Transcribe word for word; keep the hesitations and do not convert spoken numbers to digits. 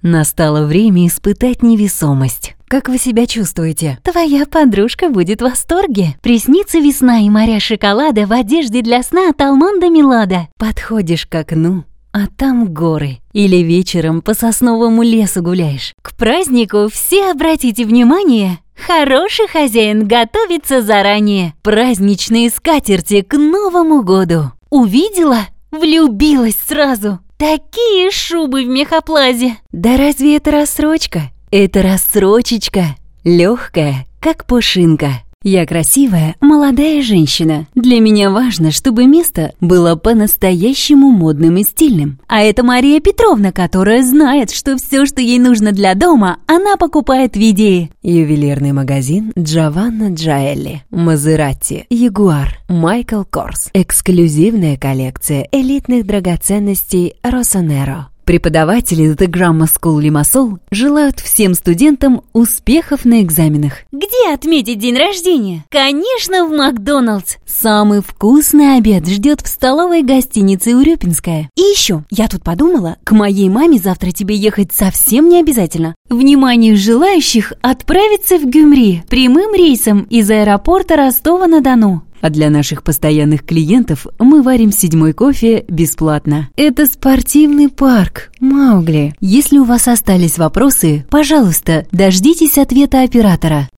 Настало время испытать невесомость. Как вы себя чувствуете? Твоя подружка будет в восторге. Приснится весна и моря шоколада в одежде для сна от Алмонда Милада. Подходишь к окну, а там горы. Или вечером по сосновому лесу гуляешь. К празднику все обратите внимание. Хороший хозяин готовится заранее. Праздничные скатерти к Новому году. Увидела? Влюбилась сразу. Такие шубы в мехоплазе. Да разве это рассрочка? Это рассрочечка. Легкая, как пушинка. Я красивая, молодая женщина. Для меня важно, чтобы место было по-настоящему модным и стильным. А это Мария Петровна, которая знает, что все, что ей нужно для дома, она покупает в Идее. Ювелирный магазин Джованна Джаэлли, Мазератти, Ягуар, Майкл Корс. Эксклюзивная коллекция элитных драгоценностей Росонеро. Преподаватели The Grammar School Limassol желают всем студентам успехов на экзаменах. Где отметить день рождения? Конечно, в Макдоналдс. Самый вкусный обед ждет в столовой гостиницы Урюпинская. И еще, я тут подумала, к моей маме завтра тебе ехать совсем не обязательно. Внимание желающих отправиться в Гюмри прямым рейсом из аэропорта Ростова-на-Дону. А для наших постоянных клиентов мы варим седьмой кофе бесплатно. Это спортивный парк, Маугли. Если у вас остались вопросы, пожалуйста, дождитесь ответа оператора.